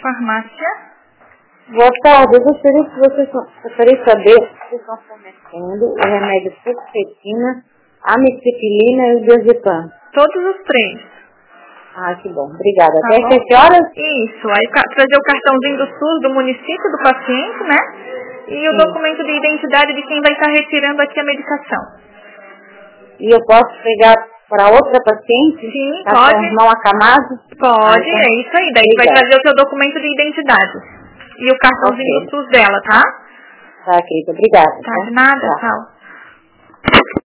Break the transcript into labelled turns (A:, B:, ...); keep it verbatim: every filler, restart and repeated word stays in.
A: farmácia.
B: Boa tarde, eu gostaria que vocês gostaria de saber se vocês estão fornecendo o remédio fluoxetina, amitriptilina e o diazepam.
A: Todos os três.
B: Ah, que bom. Obrigada.
A: Tá
B: Até
A: bom?
B: sete horas?
A: Isso. Aí ca- trazer o cartãozinho do SUS do município do paciente, né? E o
B: Sim.
A: documento de identidade de quem vai estar retirando aqui a medicação.
B: E eu posso pegar para outra paciente?
A: Sim,
B: Tá
A: pode.
B: com o irmão acamado?
A: Pode,
B: Ah, então,
A: é isso aí. Daí tu vai
B: obrigada.
A: trazer o teu documento de identidade. E o cartãozinho
B: Ok.
A: do SUS dela, tá?
B: Tá, querida. Obrigada.
A: Tá, de nada,
B: Tá.
A: tchau.